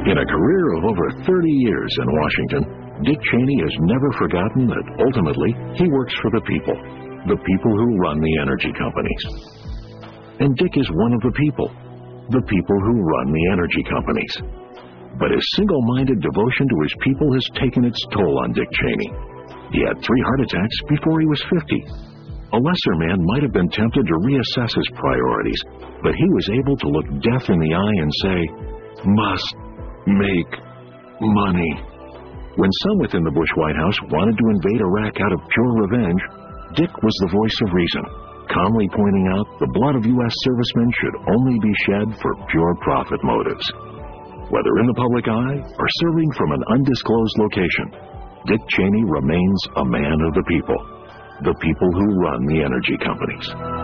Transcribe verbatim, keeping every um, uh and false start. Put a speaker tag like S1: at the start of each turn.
S1: In a career of over thirty years in Washington, Dick Cheney has never forgotten that ultimately he works for the people, the people who run the energy companies. And Dick is one of the people, the people who run the energy companies. But his single-minded devotion to his people has taken its toll on Dick Cheney. He had three heart attacks before he was fifty. A lesser man might have been tempted to reassess his priorities, but he was able to look death in the eye and say, "Must make money." When some within the Bush White House wanted to invade Iraq out of pure revenge, Dick was the voice of reason, calmly pointing out the blood of U S servicemen should only be shed for pure profit motives. Whether in the public eye or serving from an undisclosed location, Dick Cheney remains a man of the people, the people who run the energy companies.